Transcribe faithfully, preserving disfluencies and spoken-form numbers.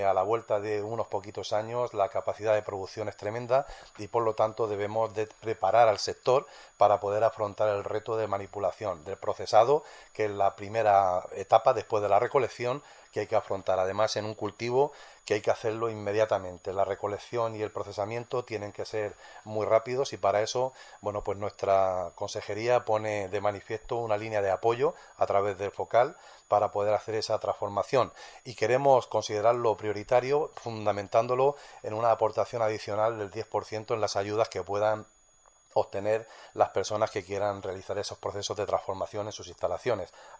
A la vuelta de unos poquitos años la capacidad de producción es tremenda y por lo tanto debemos de preparar al sector para poder afrontar el reto de manipulación del procesado, que es la primera etapa después de la recolección que hay que afrontar. Además, en un cultivo que hay que hacerlo inmediatamente. La recolección y el procesamiento tienen que ser muy rápidos y para eso, bueno, pues nuestra consejería pone de manifiesto una línea de apoyo a través del focal para poder hacer esa transformación y queremos considerarlo prioritario fundamentándolo en una aportación adicional del diez por ciento en las ayudas que puedan obtener las personas que quieran realizar esos procesos de transformación en sus instalaciones.